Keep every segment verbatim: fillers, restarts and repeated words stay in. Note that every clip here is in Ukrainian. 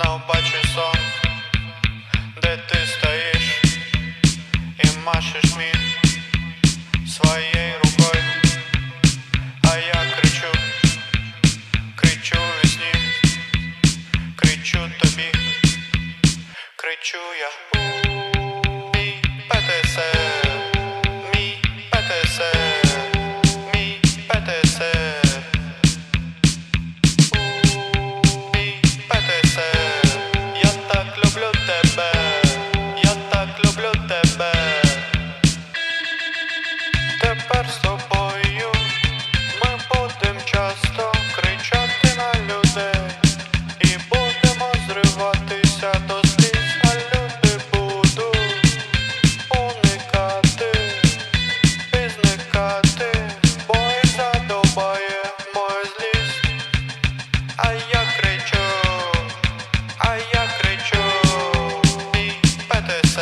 знов бачу сон, де ти стоїш і машеш мені своєю рукою, а я кричу, кричу у вісні, кричу тобі, кричу я. Мій ПТС, мій ПТС, мій ПТС, мій ПТС. Я так люблю тебе, я так люблю тебе. Тепер з тобою ми будем часто кричати на людей і будемо зриватися до сліз, а люди будуть уникати і зникати, бо їх задовбає моя злість. А я кричу, а я кричу, мій ПТС.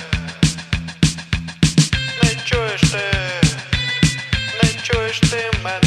Не чуєш ти, не чуєш ти мене.